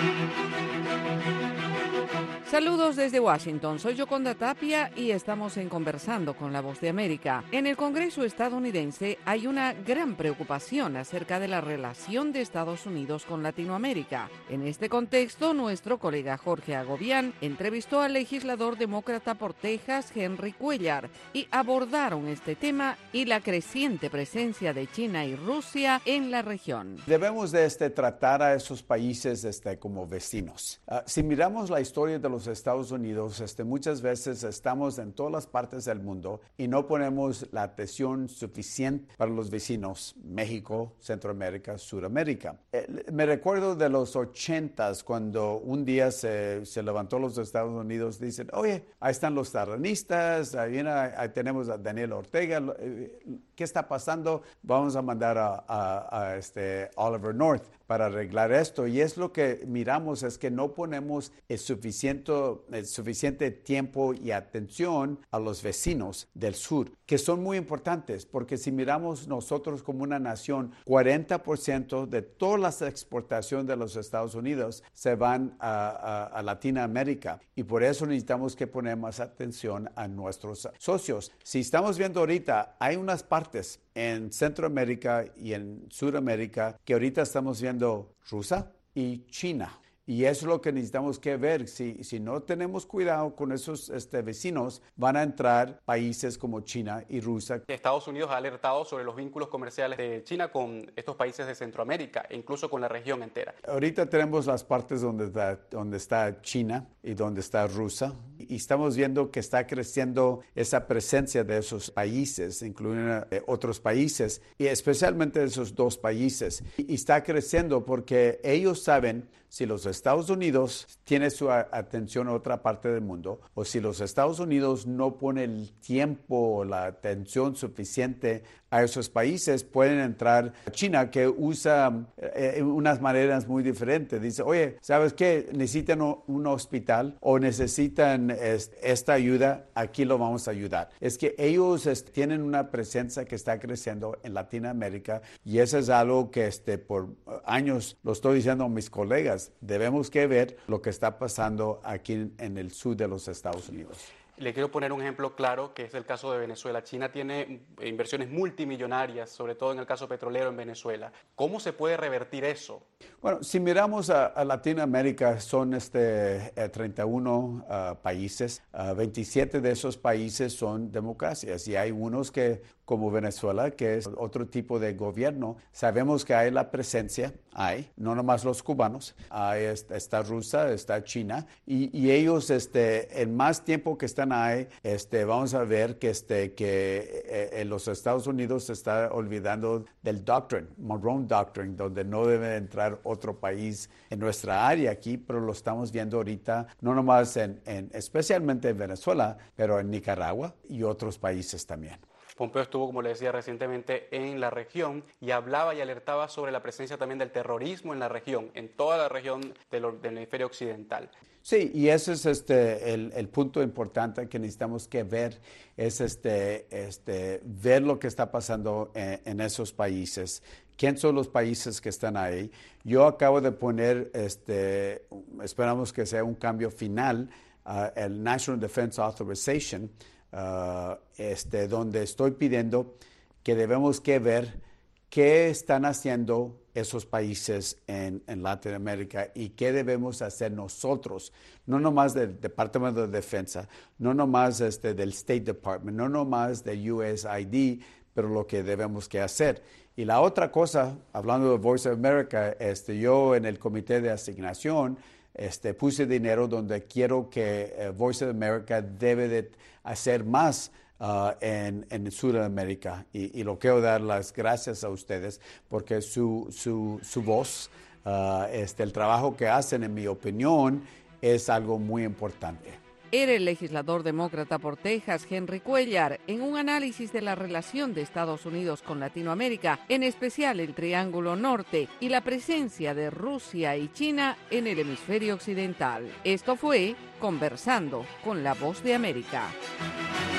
Saludos desde Washington, soy Yoconda Tapia y estamos en Conversando con la Voz de América. En el Congreso estadounidense hay una gran preocupación acerca de la relación de Estados Unidos con Latinoamérica. En este contexto, nuestro colega Jorge Agobián entrevistó al legislador demócrata por Texas, Henry Cuellar, y abordaron este tema y la creciente presencia de China y Rusia en la región. Debemos tratar a esos países como vecinos. Si miramos la historia de los Estados Unidos, muchas veces estamos en todas las partes del mundo y no ponemos la atención suficiente para los vecinos, México, Centroamérica, Sudamérica. Me recuerdo de los 80s, cuando un día se levantó los Estados Unidos, dicen, oye, ahí están los terroristas, ahí tenemos a Daniel Ortega, ¿qué está pasando? Vamos a mandar a Oliver North para arreglar esto. Y es lo que miramos, es que no ponemos el suficiente tiempo y atención a los vecinos del sur, que son muy importantes, porque si miramos nosotros como una nación, 40% de todas las exportaciones de los Estados Unidos se van a Latinoamérica, y por eso necesitamos que poner más atención a nuestros socios. Si estamos viendo ahorita, hay unas partes en Centroamérica y en Sudamérica que ahorita estamos viendo Rusia y China. Y eso es lo que necesitamos que ver. Si no tenemos cuidado con esos vecinos, van a entrar países como China y Rusia. Estados Unidos ha alertado sobre los vínculos comerciales de China con estos países de Centroamérica e incluso con la región entera. Ahorita tenemos las partes donde está China y donde está Rusia. Y estamos viendo que está creciendo esa presencia de esos países, incluyendo otros países, y especialmente esos dos países. Y está creciendo porque ellos saben si los Estados Unidos tienen su atención a otra parte del mundo, o si los Estados Unidos no ponen el tiempo o la atención suficiente a esos países, pueden entrar a China, que usa unas maneras muy diferentes. Dice, oye, ¿sabes qué? Necesitan un hospital o necesitan esta ayuda, aquí lo vamos a ayudar. Es que ellos tienen una presencia que está creciendo en Latinoamérica, y eso es algo que por años lo estoy diciendo a mis colegas. Debemos que ver lo que está pasando aquí en el sur de los Estados Unidos. Le quiero poner un ejemplo claro, que es el caso de Venezuela. China tiene inversiones multimillonarias, sobre todo en el caso petrolero en Venezuela. ¿Cómo se puede revertir eso? Bueno, si miramos a Latinoamérica, son 31 países. 27 de esos países son democracias, y hay unos que, como Venezuela, que es otro tipo de gobierno. Sabemos que hay la presencia, no nomás los cubanos, está Rusia, está China, y ellos, en más tiempo que están ahí, vamos a ver que en los Estados Unidos se está olvidando del Monroe Doctrine, donde no debe entrar otro país en nuestra área aquí, pero lo estamos viendo ahorita, no nomás especialmente en Venezuela, pero en Nicaragua y otros países también. Pompeo estuvo, como le decía, recientemente en la región y hablaba y alertaba sobre la presencia también del terrorismo en la región, en toda la región del hemisferio occidental. Sí, y ese es el punto importante que necesitamos que ver, es ver lo que está pasando en esos países. ¿Quién son los países que están ahí? Yo acabo de poner, esperamos que sea un cambio final, el National Defense Authorization, donde estoy pidiendo que debemos que ver qué están haciendo esos países en Latinoamérica y qué debemos hacer nosotros, no nomás del Departamento de Defensa, no nomás del State Department, no nomás del USAID, pero lo que debemos que hacer. Y la otra cosa, hablando de Voice of America, yo en el comité de asignación puse dinero donde quiero que Voice of America debe de hacer más en Sudamérica, y lo quiero dar las gracias a ustedes porque su voz, el trabajo que hacen, en mi opinión, es algo muy importante. Era el legislador demócrata por Texas, Henry Cuellar, en un análisis de la relación de Estados Unidos con Latinoamérica, en especial el Triángulo Norte y la presencia de Rusia y China en el hemisferio occidental. Esto fue Conversando con la Voz de América.